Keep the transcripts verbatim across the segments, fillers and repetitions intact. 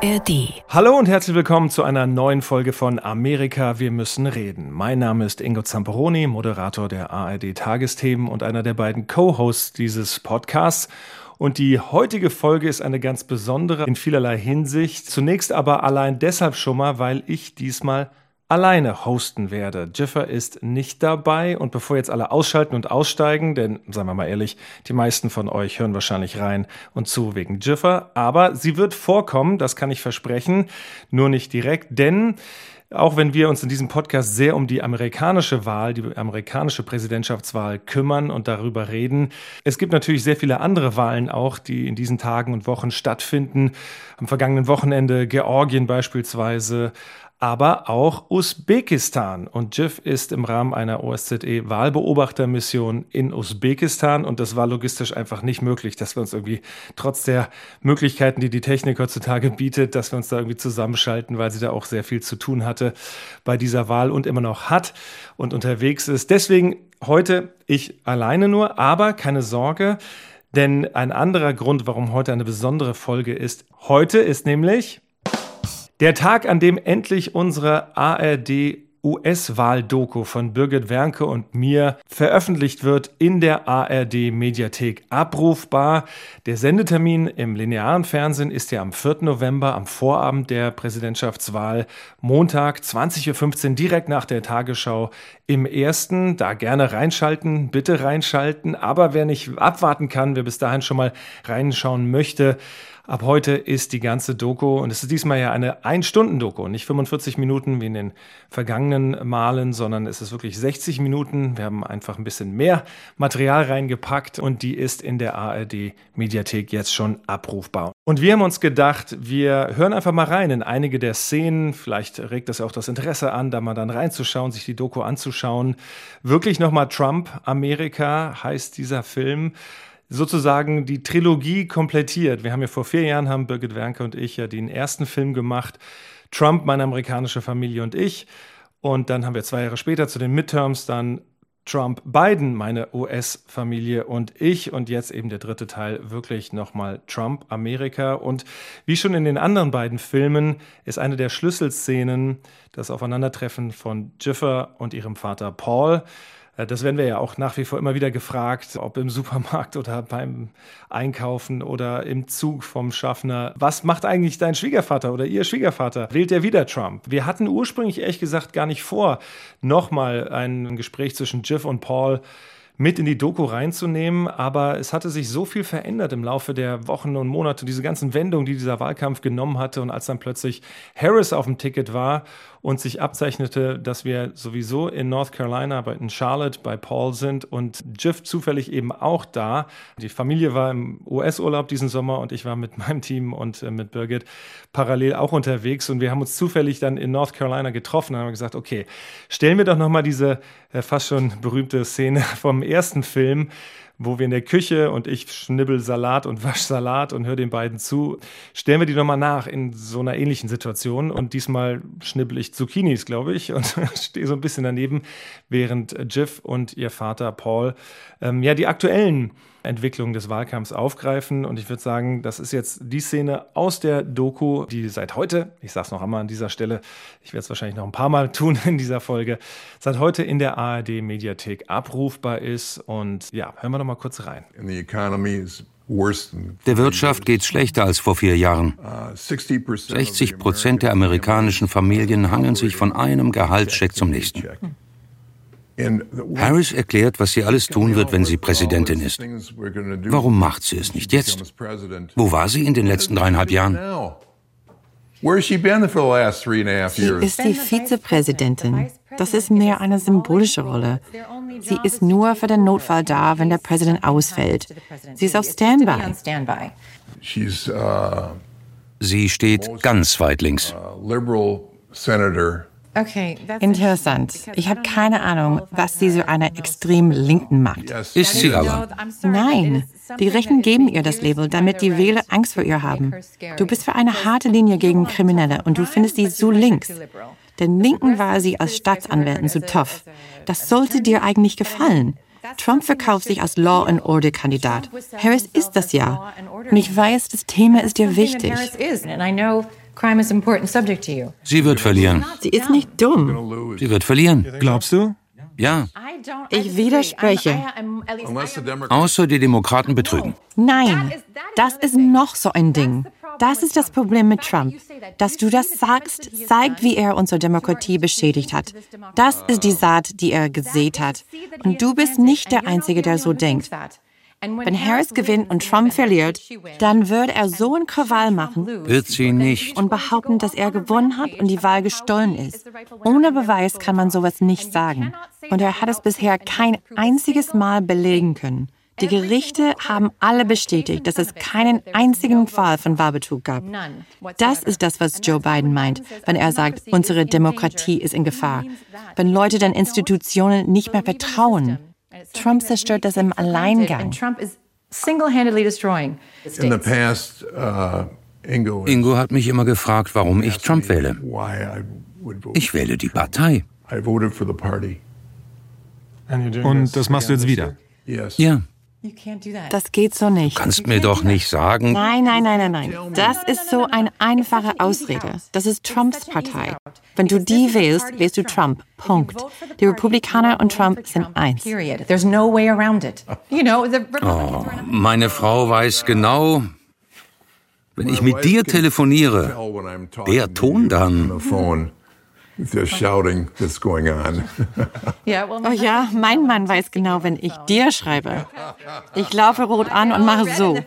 R D. Hallo und herzlich willkommen zu einer neuen Folge von Amerika, wir müssen reden. Mein Name ist Ingo Zamperoni, Moderator der A R D-Tagesthemen und einer der beiden Co-Hosts dieses Podcasts. Und die heutige Folge ist eine ganz besondere in vielerlei Hinsicht. Zunächst aber allein deshalb schon mal, weil ich diesmal alleine hosten werde. Jiffer ist nicht dabei und bevor jetzt alle ausschalten und aussteigen, denn, sagen wir mal ehrlich, die meisten von euch hören wahrscheinlich rein und zu wegen Jiffer, aber sie wird vorkommen, das kann ich versprechen, nur nicht direkt, denn auch wenn wir uns in diesem Podcast sehr um die amerikanische Wahl, die amerikanische Präsidentschaftswahl kümmern und darüber reden, es gibt natürlich sehr viele andere Wahlen auch, die in diesen Tagen und Wochen stattfinden. Am vergangenen Wochenende Georgien beispielsweise, aber auch Usbekistan. Und Jiff ist im Rahmen einer O S Z E-Wahlbeobachtermission in Usbekistan und das war logistisch einfach nicht möglich, dass wir uns irgendwie trotz der Möglichkeiten, die die Technik heutzutage bietet, dass wir uns da irgendwie zusammenschalten, weil sie da auch sehr viel zu tun hatte bei dieser Wahl und immer noch hat und unterwegs ist. Deswegen heute ich alleine nur, aber keine Sorge, denn ein anderer Grund, warum heute eine besondere Folge ist, heute ist nämlich der Tag, an dem endlich unsere A R D-U S-Wahl-Doku von Birgit Wernke und mir veröffentlicht wird in der A R D-Mediathek abrufbar. Der Sendetermin im linearen Fernsehen ist ja am vierten November, am Vorabend der Präsidentschaftswahl, Montag, zwanzig Uhr fünfzehn, direkt nach der Tagesschau im Ersten. Da gerne reinschalten, bitte reinschalten. Aber wer nicht abwarten kann, wer bis dahin schon mal reinschauen möchte, ab heute ist die ganze Doku, und es ist diesmal ja eine Ein-Stunden-Doku, nicht fünfundvierzig Minuten wie in den vergangenen Malen, sondern es ist wirklich sechzig Minuten. Wir haben einfach ein bisschen mehr Material reingepackt und die ist in der A R D-Mediathek jetzt schon abrufbar. Und wir haben uns gedacht, wir hören einfach mal rein in einige der Szenen. Vielleicht regt das ja auch das Interesse an, da mal dann reinzuschauen, sich die Doku anzuschauen. Wirklich nochmal Trump, Amerika heißt dieser Film. Sozusagen die Trilogie komplettiert. Wir haben ja vor vier Jahren, haben Birgit Wernke und ich ja den ersten Film gemacht, Trump, meine amerikanische Familie und ich. Und dann haben wir zwei Jahre später zu den Midterms dann Trump, Biden, meine U S-Familie und ich. Und jetzt eben der dritte Teil, wirklich nochmal Trump, Amerika. Und wie schon in den anderen beiden Filmen ist eine der Schlüsselszenen das Aufeinandertreffen von Jiffer und ihrem Vater Paul. Das werden wir ja auch nach wie vor immer wieder gefragt, ob im Supermarkt oder beim Einkaufen oder im Zug vom Schaffner. Was macht eigentlich dein Schwiegervater oder ihr Schwiegervater? Wählt er wieder Trump? Wir hatten ursprünglich ehrlich gesagt gar nicht vor, nochmal ein Gespräch zwischen Jiff und Paul mit in die Doku reinzunehmen, aber es hatte sich so viel verändert im Laufe der Wochen und Monate, diese ganzen Wendungen, die dieser Wahlkampf genommen hatte, und als dann plötzlich Harris auf dem Ticket war und sich abzeichnete, dass wir sowieso in North Carolina, aber in Charlotte bei Paul sind und Jiff zufällig eben auch da. Die Familie war im U S-Urlaub diesen Sommer und ich war mit meinem Team und äh, mit Birgit parallel auch unterwegs und wir haben uns zufällig dann in North Carolina getroffen und haben gesagt, okay, stellen wir doch nochmal diese äh, fast schon berühmte Szene vom ersten Film, wo wir in der Küche und ich schnibbel Salat und wasch Salat und höre den beiden zu, stellen wir die nochmal nach in so einer ähnlichen Situation und diesmal schnibbel ich Zucchinis, glaube ich, und stehe so ein bisschen daneben, während Jiff und ihr Vater Paul ähm, ja die aktuellen Entwicklungen des Wahlkampfs aufgreifen. Und ich würde sagen, das ist jetzt die Szene aus der Doku, die seit heute, ich sage es noch einmal an dieser Stelle, ich werde es wahrscheinlich noch ein paar Mal tun in dieser Folge, seit heute in der A R D-Mediathek abrufbar ist. Und ja, hören wir doch mal kurz rein. Der Wirtschaft geht es schlechter als vor vier Jahren. sechzig Prozent der amerikanischen Familien hangeln sich von einem Gehaltscheck zum nächsten. Harris erklärt, was sie alles tun wird, wenn sie Präsidentin ist. Warum macht sie es nicht jetzt? Wo war sie in den letzten dreieinhalb Jahren? Sie ist die Vizepräsidentin. Das ist mehr eine symbolische Rolle. Sie ist nur für den Notfall da, wenn der Präsident ausfällt. Sie ist auf Standby. Sie steht ganz weit links. Interessant. Ich habe keine Ahnung, was sie so einer extrem Linken macht. Ist sie aber. Nein, die Rechten geben ihr das Label, damit die Wähler Angst vor ihr haben. Du bist für eine harte Linie gegen Kriminelle und du findest sie so links. Den Linken war sie als Staatsanwältin so tough. Das sollte dir eigentlich gefallen. Trump verkauft sich als Law-and-Order-Kandidat. Harris ist das ja. Und ich weiß, das Thema ist dir wichtig. Sie wird verlieren. Sie ist nicht dumm. Sie wird verlieren. Glaubst du? Ja. Ich widerspreche. Außer die Demokraten betrügen. Nein, das ist noch so ein Ding. Das ist das Problem mit Trump. Dass du das sagst, zeigt, wie er unsere Demokratie beschädigt hat. Das ist die Saat, die er gesät hat. Und du bist nicht der Einzige, der so denkt. Wenn Harris gewinnt und Trump verliert, dann würde er so einen Krawall machen. Wird sie nicht. Und behaupten, dass er gewonnen hat und die Wahl gestohlen ist. Ohne Beweis kann man sowas nicht sagen. Und er hat es bisher kein einziges Mal belegen können. Die Gerichte haben alle bestätigt, dass es keinen einzigen Fall von Wahlbetrug gab. Das ist das, was Joe Biden meint, wenn er sagt, unsere Demokratie ist in Gefahr. Wenn Leute den Institutionen nicht mehr vertrauen. Trump zerstört das im Alleingang. Ingo hat mich immer gefragt, warum ich Trump wähle. Ich wähle die Partei. Und das machst du jetzt wieder? Ja. Das geht so nicht. Du kannst mir doch nicht sagen... Nein, nein, nein, nein, nein. Das ist so eine einfache Ausrede. Das ist Trumps Partei. Wenn du die wählst, wählst du Trump. Punkt. Die Republikaner und Trump sind eins. Oh, meine Frau weiß genau, wenn ich mit dir telefoniere, der Ton dann... The shouting that's going on. Oh ja, mein Mann weiß genau, wenn ich dir schreibe. Ich laufe rot an und mache so.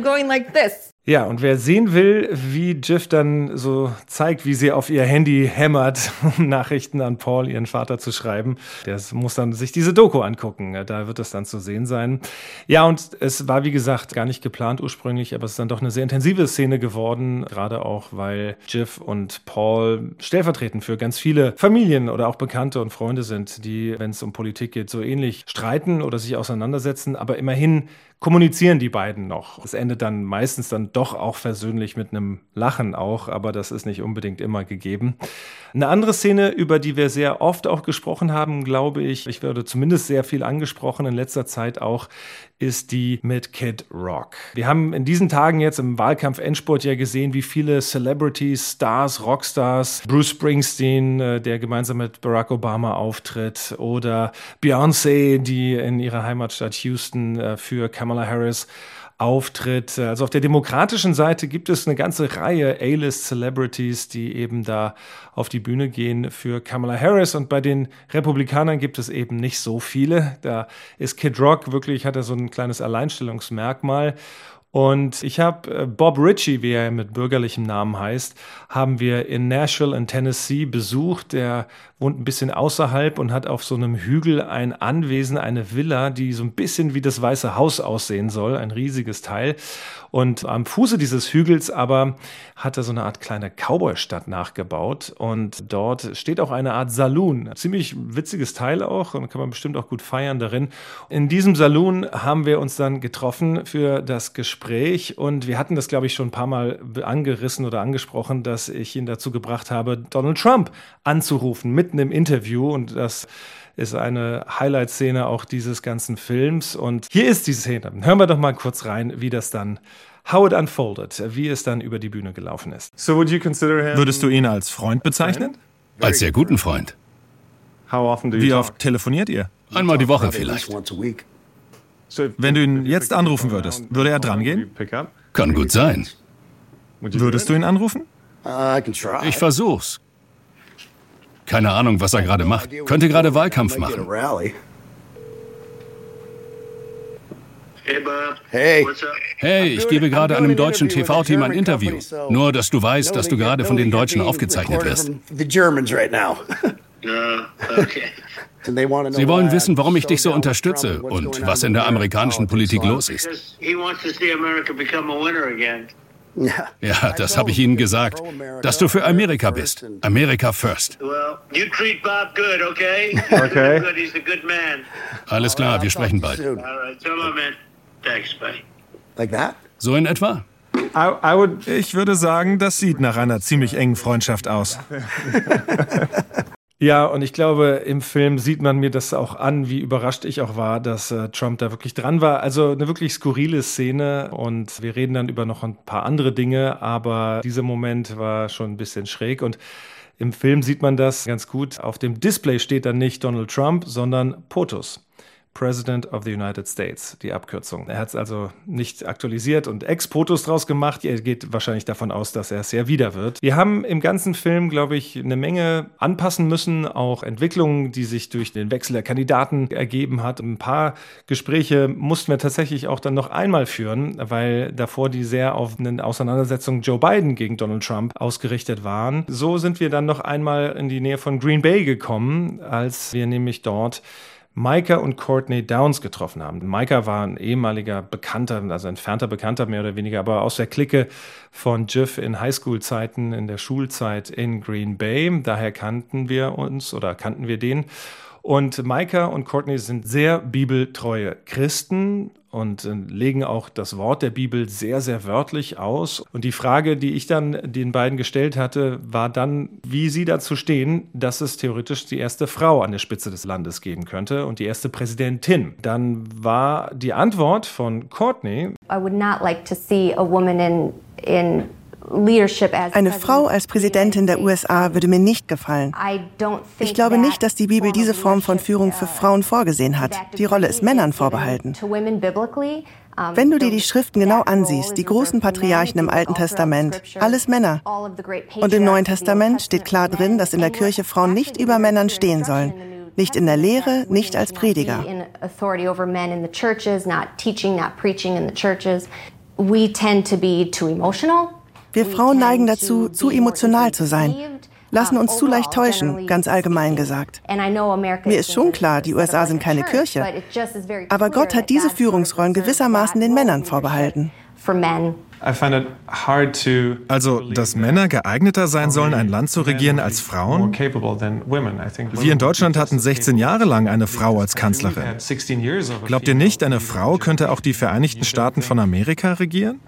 Ja, und wer sehen will, wie Jiff dann so zeigt, wie sie auf ihr Handy hämmert, um Nachrichten an Paul, ihren Vater, zu schreiben, der muss dann sich diese Doku angucken. Da wird es dann zu sehen sein. Ja, und es war, wie gesagt, gar nicht geplant ursprünglich, aber es ist dann doch eine sehr intensive Szene geworden, gerade auch, weil Jiff und Paul stellvertretend für ganz viele Familien oder auch Bekannte und Freunde sind, die, wenn es um Politik geht, so ähnlich streiten oder sich auseinandersetzen, aber immerhin kommunizieren die beiden noch. Es endet dann meistens dann doch auch versöhnlich mit einem Lachen auch, aber das ist nicht unbedingt immer gegeben. Eine andere Szene, über die wir sehr oft auch gesprochen haben, glaube ich, ich werde zumindest sehr viel angesprochen in letzter Zeit auch, ist die mit Kid Rock. Wir haben in diesen Tagen jetzt im Wahlkampf-Endspurt ja gesehen, wie viele Celebrities, Stars, Rockstars, Bruce Springsteen, der gemeinsam mit Barack Obama auftritt, oder Beyoncé, die in ihrer Heimatstadt Houston für Kamala Harris auftritt. Also auf der demokratischen Seite gibt es eine ganze Reihe A-List-Celebrities, die eben da auf die Bühne gehen für Kamala Harris. Und bei den Republikanern gibt es eben nicht so viele. Da ist Kid Rock wirklich, hat er so ein kleines Alleinstellungsmerkmal. Und ich habe Bob Ritchie, wie er mit bürgerlichem Namen heißt, haben wir in Nashville in Tennessee besucht. Der wohnt ein bisschen außerhalb und hat auf so einem Hügel ein Anwesen, eine Villa, die so ein bisschen wie das Weiße Haus aussehen soll, ein riesiges Teil. Und am Fuße dieses Hügels aber hat er so eine Art kleine Cowboy-Stadt nachgebaut. Und dort steht auch eine Art Saloon. Ziemlich witziges Teil auch und kann man bestimmt auch gut feiern darin. In diesem Saloon haben wir uns dann getroffen für das Gespräch. Und wir hatten das, glaube ich, schon ein paar Mal angerissen oder angesprochen, dass ich ihn dazu gebracht habe, Donald Trump anzurufen, mitten im Interview. Und das ist eine Highlight-Szene auch dieses ganzen Films. Und hier ist die Szene. Hören wir doch mal kurz rein, wie das dann, how it unfolded, wie es dann über die Bühne gelaufen ist. So would you consider him Würdest du ihn als Freund bezeichnen? Als sehr guten Freund. How often do you Wie talk? oft telefoniert ihr? Einmal die Woche vielleicht. Wenn du ihn jetzt anrufen würdest, würde er drangehen? Kann gut sein. Würdest du ihn anrufen? Ich versuch's. Keine Ahnung, was er gerade macht. Könnte gerade Wahlkampf machen. Hey. Hey, ich gebe gerade einem deutschen T V-Team ein Interview. Nur, dass du weißt, dass du gerade von den Deutschen aufgezeichnet wirst. Sie wollen wissen, warum ich dich so unterstütze und was in der amerikanischen Politik los ist. Ja, das habe ich Ihnen gesagt, dass du für Amerika bist. America first. Okay. Alles klar, wir sprechen bald. So in etwa? I, I would Ich würde sagen, das sieht nach einer ziemlich engen Freundschaft aus. Ja, und ich glaube, im Film sieht man mir das auch an, wie überrascht ich auch war, dass äh, Trump da wirklich dran war. Also eine wirklich skurrile Szene und wir reden dann über noch ein paar andere Dinge, aber dieser Moment war schon ein bisschen schräg und im Film sieht man das ganz gut. Auf dem Display steht dann nicht Donald Trump, sondern POTUS. President of the United States, die Abkürzung. Er hat es also nicht aktualisiert und Ex-POTUS draus gemacht. Er geht wahrscheinlich davon aus, dass er es ja wieder wird. Wir haben im ganzen Film, glaube ich, eine Menge anpassen müssen, auch Entwicklungen, die sich durch den Wechsel der Kandidaten ergeben hat. Ein paar Gespräche mussten wir tatsächlich auch dann noch einmal führen, weil davor die sehr auf eine Auseinandersetzung Joe Biden gegen Donald Trump ausgerichtet waren. So sind wir dann noch einmal in die Nähe von Green Bay gekommen, als wir nämlich dort Micah und Courtney Downs getroffen haben. Micah war ein ehemaliger Bekannter, also entfernter Bekannter mehr oder weniger, aber aus der Clique von Jiff in Highschool-Zeiten, in der Schulzeit in Green Bay. Daher kannten wir uns oder kannten wir den. Und Micah und Courtney sind sehr bibeltreue Christen und äh, legen auch das Wort der Bibel sehr, sehr wörtlich aus. Und die Frage, die ich dann den beiden gestellt hatte, war dann, wie sie dazu stehen, dass es theoretisch die erste Frau an der Spitze des Landes geben könnte und die erste Präsidentin. Dann war die Antwort von Courtney: I would not like to see a woman in in Eine Frau als Präsidentin der U S A würde mir nicht gefallen. Ich glaube nicht, dass die Bibel diese Form von Führung für Frauen vorgesehen hat. Die Rolle ist Männern vorbehalten. Wenn du dir die Schriften genau ansiehst, die großen Patriarchen im Alten Testament, alles Männer. Und im Neuen Testament steht klar drin, dass in der Kirche Frauen nicht über Männern stehen sollen. Nicht in der Lehre, nicht als Prediger. We tend to be too emotional. Wir Frauen neigen dazu, zu emotional zu sein, lassen uns zu leicht täuschen, ganz allgemein gesagt. Mir ist schon klar, die U S A sind keine Kirche, aber Gott hat diese Führungsrollen gewissermaßen den Männern vorbehalten. Also, dass Männer geeigneter sein sollen, ein Land zu regieren als Frauen? Wir in Deutschland hatten sechzehn Jahre lang eine Frau als Kanzlerin. Glaubt ihr nicht, eine Frau könnte auch die Vereinigten Staaten von Amerika regieren?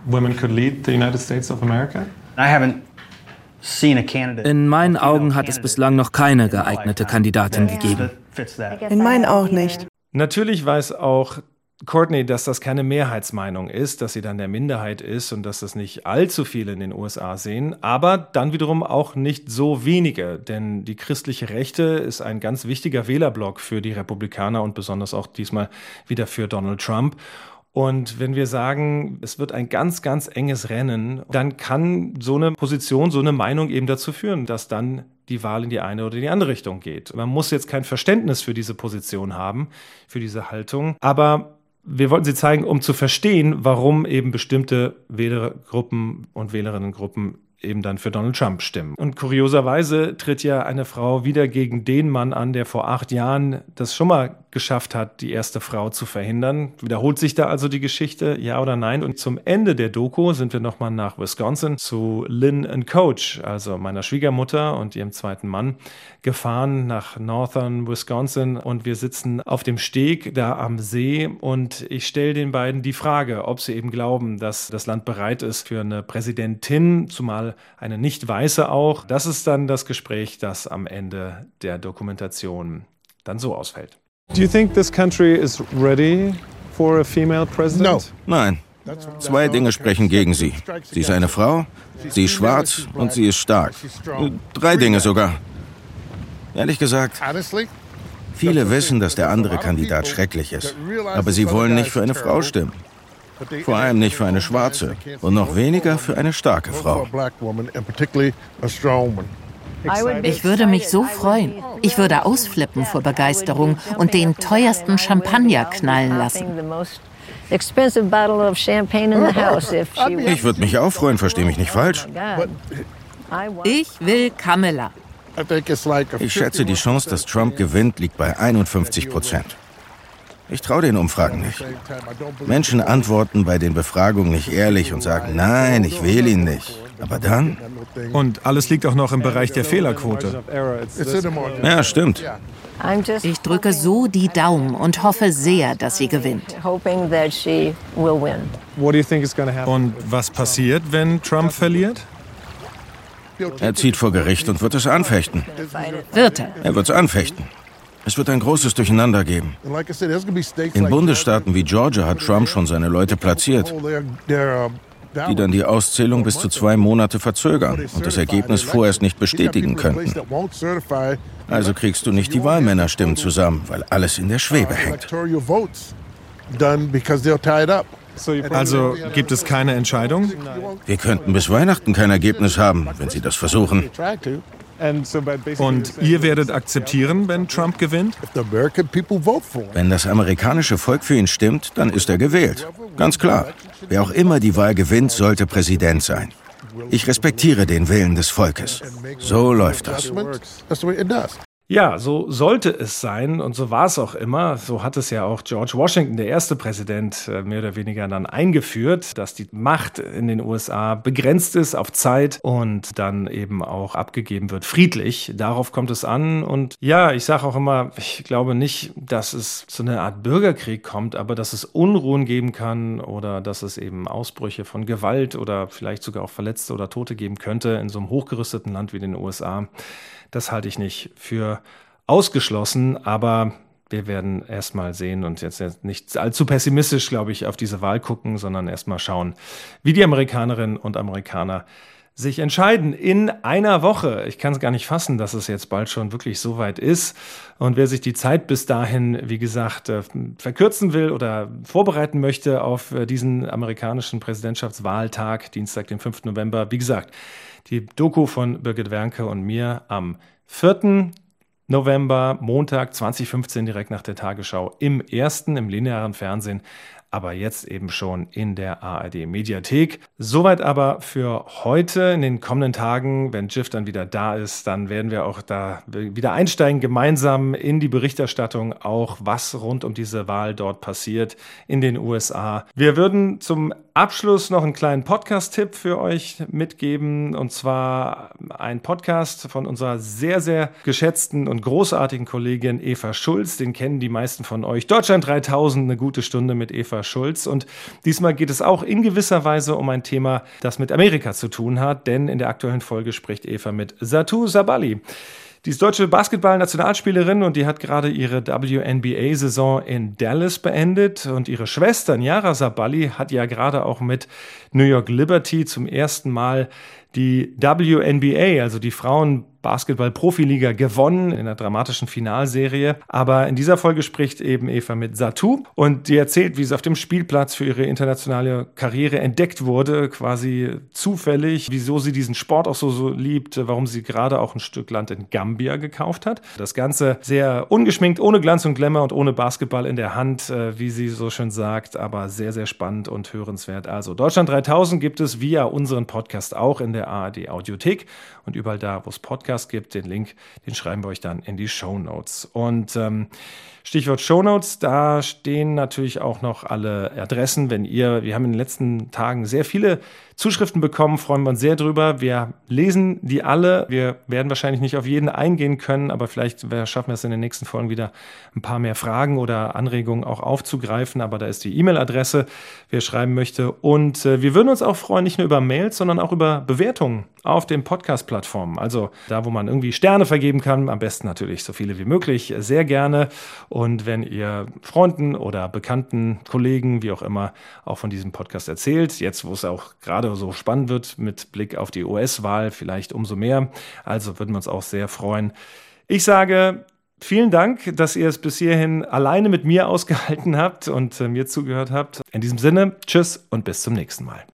In meinen Augen hat es bislang noch keine geeignete Kandidatin gegeben. In meinen auch nicht. Natürlich weiß auch Courtney, dass das keine Mehrheitsmeinung ist, dass sie dann der Minderheit ist und dass das nicht allzu viele in den U S A sehen, aber dann wiederum auch nicht so wenige, denn die christliche Rechte ist ein ganz wichtiger Wählerblock für die Republikaner und besonders auch diesmal wieder für Donald Trump. Und wenn wir sagen, es wird ein ganz, ganz enges Rennen, dann kann so eine Position, so eine Meinung eben dazu führen, dass dann die Wahl in die eine oder die andere Richtung geht. Man muss jetzt kein Verständnis für diese Position haben, für diese Haltung, aber wir wollten sie zeigen, um zu verstehen, warum eben bestimmte Wählergruppen und Wählerinnengruppen eben dann für Donald Trump stimmen. Und kurioserweise tritt ja eine Frau wieder gegen den Mann an, der vor acht Jahren das schon mal geschafft hat, die erste Frau zu verhindern. Wiederholt sich da also die Geschichte, ja oder nein? Und zum Ende der Doku sind wir nochmal nach Wisconsin zu Lynn and Coach, also meiner Schwiegermutter und ihrem zweiten Mann, gefahren nach Northern Wisconsin und wir sitzen auf dem Steg da am See und ich stelle den beiden die Frage, ob sie eben glauben, dass das Land bereit ist für eine Präsidentin, zumal eine Nicht-Weiße auch. Das ist dann das Gespräch, das am Ende der Dokumentation dann so ausfällt. Do you think this country is ready for a female president? No. Nein. Zwei Dinge sprechen gegen sie. Sie ist eine Frau, sie ist schwarz und sie ist stark. Drei Dinge sogar. Ehrlich gesagt, viele wissen, dass der andere Kandidat schrecklich ist. Aber sie wollen nicht für eine Frau stimmen. Vor allem nicht für eine schwarze und noch weniger für eine starke Frau. Ich würde mich so freuen. Ich würde ausflippen vor Begeisterung und den teuersten Champagner knallen lassen. Ich würde mich auch freuen, verstehe mich nicht falsch. Ich will Kamala. Ich schätze, die Chance, dass Trump gewinnt, liegt bei einundfünfzig Prozent. Ich traue den Umfragen nicht. Menschen antworten bei den Befragungen nicht ehrlich und sagen, nein, ich wähle ihn nicht. Aber dann? Und alles liegt auch noch im Bereich der Fehlerquote. Ja, stimmt. Ich drücke so die Daumen und hoffe sehr, dass sie gewinnt. Und was passiert, wenn Trump verliert? Er zieht vor Gericht und wird es anfechten. Wird er? Er wird es anfechten. Es wird ein großes Durcheinander geben. In Bundesstaaten wie Georgia hat Trump schon seine Leute platziert, die dann die Auszählung bis zu zwei Monate verzögern und das Ergebnis vorerst nicht bestätigen könnten. Also kriegst du nicht die Wahlmännerstimmen zusammen, weil alles in der Schwebe hängt. Also gibt es keine Entscheidung? Wir könnten bis Weihnachten kein Ergebnis haben, wenn sie das versuchen. Und ihr werdet akzeptieren, wenn Trump gewinnt? Wenn das amerikanische Volk für ihn stimmt, dann ist er gewählt. Ganz klar. Wer auch immer die Wahl gewinnt, sollte Präsident sein. Ich respektiere den Willen des Volkes. So läuft das. Ja, so sollte es sein und so war es auch immer. So hat es ja auch George Washington, der erste Präsident, mehr oder weniger dann eingeführt, dass die Macht in den U S A begrenzt ist auf Zeit und dann eben auch abgegeben wird, friedlich. Darauf kommt es an und ja, ich sage auch immer, ich glaube nicht, dass es zu einer Art Bürgerkrieg kommt, aber dass es Unruhen geben kann oder dass es eben Ausbrüche von Gewalt oder vielleicht sogar auch Verletzte oder Tote geben könnte in so einem hochgerüsteten Land wie den U S A. Das halte ich nicht für ausgeschlossen, aber wir werden erst mal sehen und jetzt nicht allzu pessimistisch, glaube ich, auf diese Wahl gucken, sondern erst mal schauen, wie die Amerikanerinnen und Amerikaner sich entscheiden in einer Woche. Ich kann es gar nicht fassen, dass es jetzt bald schon wirklich so weit ist. Und wer sich die Zeit bis dahin, wie gesagt, verkürzen will oder vorbereiten möchte auf diesen amerikanischen Präsidentschaftswahltag, Dienstag, den fünften November, wie gesagt, die Doku von Birgit Wernke und mir am vierten November, Montag zwanzig fünfzehn, direkt nach der Tagesschau im ersten, im linearen Fernsehen, aber jetzt eben schon in der A R D-Mediathek. Soweit aber für heute. In den kommenden Tagen, wenn Jiff dann wieder da ist, dann werden wir auch da wieder einsteigen, gemeinsam in die Berichterstattung, auch was rund um diese Wahl dort passiert in den U S A. Wir würden zum Abschluss noch einen kleinen Podcast-Tipp für euch mitgeben, und zwar ein Podcast von unserer sehr, sehr geschätzten und großartigen Kollegin Eva Schulz. Den kennen die meisten von euch. Deutschland dreitausend, eine gute Stunde mit Eva Schulz. Und diesmal geht es auch in gewisser Weise um ein Thema, das mit Amerika zu tun hat, denn in der aktuellen Folge spricht Eva mit Satou Sabally. Die ist deutsche Basketball-Nationalspielerin und die hat gerade ihre W N B A-Saison in Dallas beendet. Und ihre Schwester Nyara Sabally hat ja gerade auch mit New York Liberty zum ersten Mal die W N B A, also die Frauen-Basketball-Profiliga, gewonnen in einer dramatischen Finalserie. Aber in dieser Folge spricht eben Eva mit Satou und die erzählt, wie sie auf dem Spielplatz für ihre internationale Karriere entdeckt wurde, quasi zufällig, wieso sie diesen Sport auch so, so liebt, warum sie gerade auch ein Stück Land in Gambia gekauft hat. Das Ganze sehr ungeschminkt, ohne Glanz und Glamour und ohne Basketball in der Hand, wie sie so schön sagt, aber sehr, sehr spannend und hörenswert. Also Deutschland dreitausend gibt es via unseren Podcast auch in der A R D-Audiothek und überall da, wo es Podcasts gibt. Den Link, den schreiben wir euch dann in die Shownotes. Und ähm, Stichwort Shownotes, da stehen natürlich auch noch alle Adressen, wenn ihr, wir haben in den letzten Tagen sehr viele Zuschriften bekommen, freuen wir uns sehr drüber. Wir lesen die alle. Wir werden wahrscheinlich nicht auf jeden eingehen können, aber vielleicht schaffen wir es in den nächsten Folgen wieder ein paar mehr Fragen oder Anregungen auch aufzugreifen. Aber da ist die E-Mail-Adresse, wer schreiben möchte. Und äh, wir würden uns auch freuen, nicht nur über Mails, sondern auch über Bewertungen auf den Podcast-Plattformen. Also da, wo man irgendwie Sterne vergeben kann, am besten natürlich so viele wie möglich, sehr gerne. Und wenn ihr Freunden oder Bekannten, Kollegen, wie auch immer, auch von diesem Podcast erzählt, jetzt wo es auch gerade so spannend wird mit Blick auf die U S-Wahl, vielleicht umso mehr. Also würden wir uns auch sehr freuen. Ich sage vielen Dank, dass ihr es bis hierhin alleine mit mir ausgehalten habt und äh, mir zugehört habt. In diesem Sinne, tschüss und bis zum nächsten Mal.